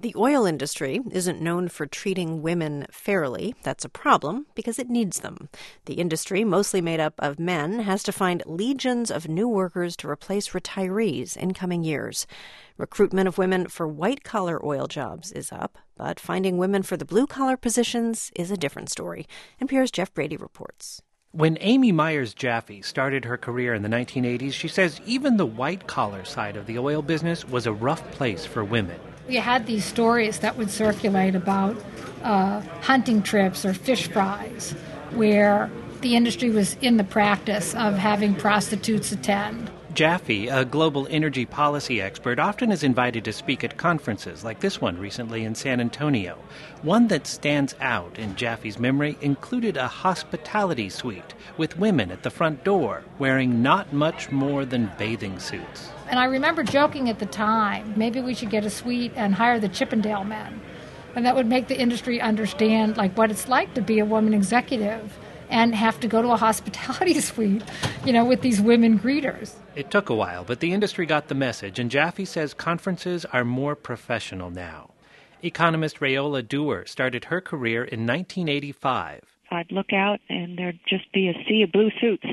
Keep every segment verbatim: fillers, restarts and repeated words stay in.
The oil industry isn't known for treating women fairly. That's a problem because it needs them. The industry, mostly made up of men, has to find legions of new workers to replace retirees in coming years. Recruitment of women for white-collar oil jobs is up, but finding women for the blue-collar positions is a different story. N P R's Jeff Brady reports. When Amy Myers Jaffe started her career in the nineteen eighties, she says even the white-collar side of the oil business was a rough place for women. You had these stories that would circulate about uh, hunting trips or fish fries, where the industry was in the practice of having prostitutes attend. Jaffe, a global energy policy expert, often is invited to speak at conferences like this one recently in San Antonio. One that stands out in Jaffe's memory included a hospitality suite with women at the front door wearing not much more than bathing suits. And I remember joking at the time, maybe we should get a suite and hire the Chippendale men. And that would make the industry understand like what it's like to be a woman executive and have to go to a hospitality suite, you know, with these women greeters. It took a while, but the industry got the message, and Jaffe says conferences are more professional now. Economist Rayola Dewar started her career in nineteen eighty-five. I'd look out and there'd just be a sea of blue suits.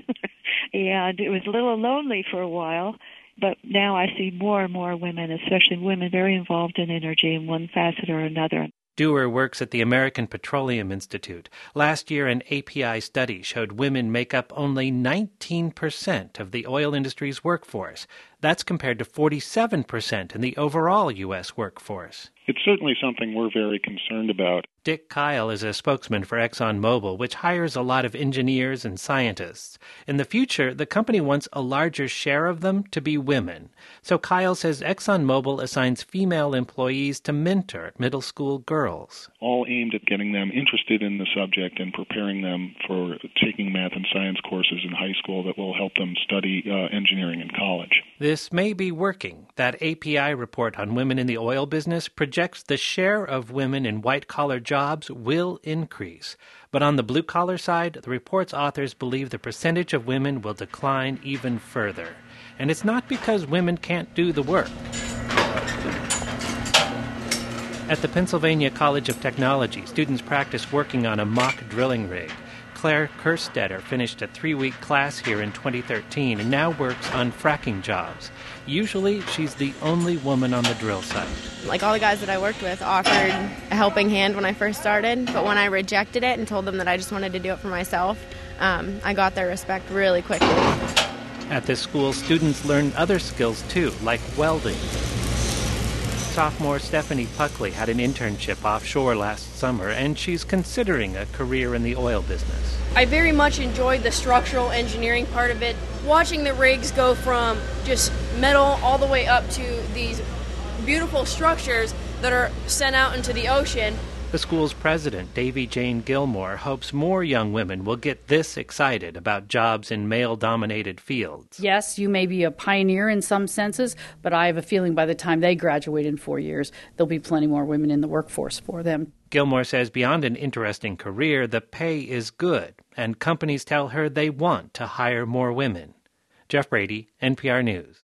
And it was a little lonely for a while, but now I see more and more women, especially women very involved in energy in one facet or another. Dewar works at the American Petroleum Institute. Last year, an A P I study showed women make up only nineteen percent of the oil industry's workforce. That's compared to forty-seven percent in the overall U S workforce. It's certainly something we're very concerned about. Dick Kyle is a spokesman for ExxonMobil, which hires a lot of engineers and scientists. In the future, the company wants a larger share of them to be women. So Kyle says ExxonMobil assigns female employees to mentor middle school girls. All aimed at getting them interested in the subject and preparing them for taking math and science courses in high school that will help them study uh, engineering in college. This may be working. That A P I report on women in the oil business projects the share of women in white-collar jobs will increase. But on the blue-collar side, the report's authors believe the percentage of women will decline even further. And it's not because women can't do the work. At the Pennsylvania College of Technology, students practice working on a mock drilling rig. Claire Kerstetter finished a three-week class here in twenty thirteen and now works on fracking jobs. Usually, she's the only woman on the drill site. Like all the guys that I worked with offered a helping hand when I first started, but when I rejected it and told them that I just wanted to do it for myself, um, I got their respect really quickly. At this school, students learn other skills too, like welding. Sophomore Stephanie Puckley had an internship offshore last summer, and she's considering a career in the oil business. I very much enjoyed the structural engineering part of it, watching the rigs go from just metal all the way up to these beautiful structures that are sent out into the ocean. The school's president, Davy Jane Gilmore, hopes more young women will get this excited about jobs in male-dominated fields. Yes, you may be a pioneer in some senses, but I have a feeling by the time they graduate in four years, there'll be plenty more women in the workforce for them. Gilmore says beyond an interesting career, the pay is good, and companies tell her they want to hire more women. Jeff Brady, N P R News.